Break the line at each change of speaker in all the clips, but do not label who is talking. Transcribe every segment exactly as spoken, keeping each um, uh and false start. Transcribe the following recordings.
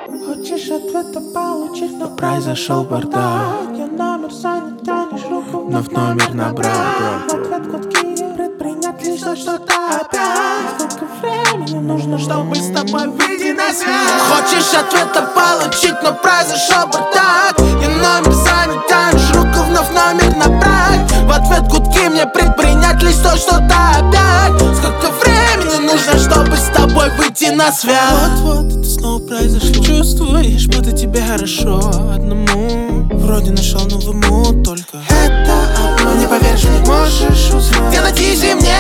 Хочешь ответа получить, но произошел бардак. Я номер занят, тянешь руку, вновь номер набрать. В ответ гудки, предпринять лишь что-то опять. Сколько времени нужно, чтобы с тобой выйти на связь? Хочешь ответа получить, но произошел бардак. Я номер занят, тянешь руку, вновь номер набрать. В ответ гудки, мне предпринять лишь что-то опять. Сколько времени нужно, чтобы с тобой выйти на связь? Вот-вот это снова произошло. Чувствуешь, будто тебе хорошо одному. Вроде нашел новый мут, только это обман. Не поверишь, не можешь узнать. Где найти мне?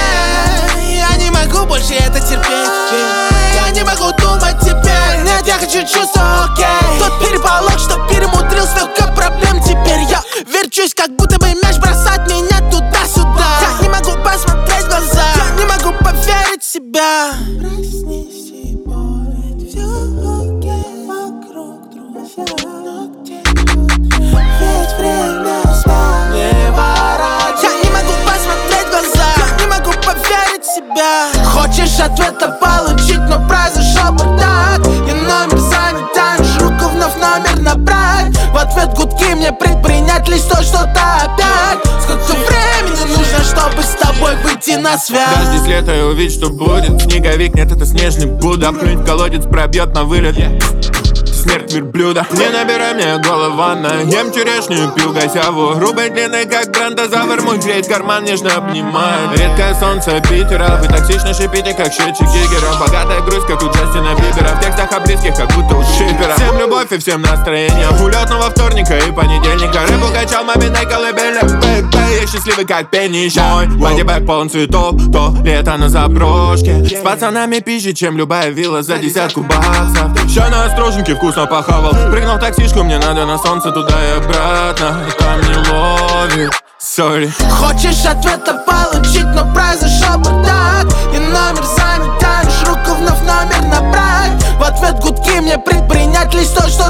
Я не могу больше это терпеть. Я не могу думать теперь. Нет, я хочу чувствовать, окей. Тот переполох, что перемудрил, столько проблем теперь. Я верчусь, как будто бы мяч бросать меня туда-сюда. Я не могу посмотреть в глаза. Я не могу поверить в себя. Проснись и ведь все окей вокруг, друзья. Но где тут? Ведь время спать не ворот. Я не могу посмотреть в глаза. Я не могу поверить в себя. Хочешь ответа получить, но произошел бардак. Я номер занят, тянешь руку, вновь номер набрать. В ответ гудки, мне предпринять лишь то, что-то опять. Сколько времени нужно, чтобы с тобой выйти на связь?
Дождись лета и увидеть, что будет. Снеговик, нет, это снежный Будда. Плюнь в колодец, пробьет на вылет. Смерть верблюда. Не набирай мне голованно. Ем черешню, пью гасяву. Грубый, длинный, как брандозавр. Мой греет карман, нежно обнимает. Редкое солнце Питера. Вы токсично шипите, как счетчик Гигера. Богатая грусть, как у Джастина Бибера. В текстах о близких, как будто у шипера. Всем любовь и всем настроение. Улетного вторника и понедельника. Рыбу качал маминой колыбели. Бэй-бэй, я счастливый, как пенища. Мой бодибэк полон цветов. То лето на заброшке. С пацанами пизже, чем любая вилла за десятку баксов. Ща на остроженке вкусно похавал. Прыгнул в таксишку, мне надо на солнце туда и обратно. Там не ловит, сори.
Хочешь ответа получить, но произошел бардак. Я номер занят, тянешь руку, вновь номер набрать. В ответ гудки, мне предпринять лишь то, что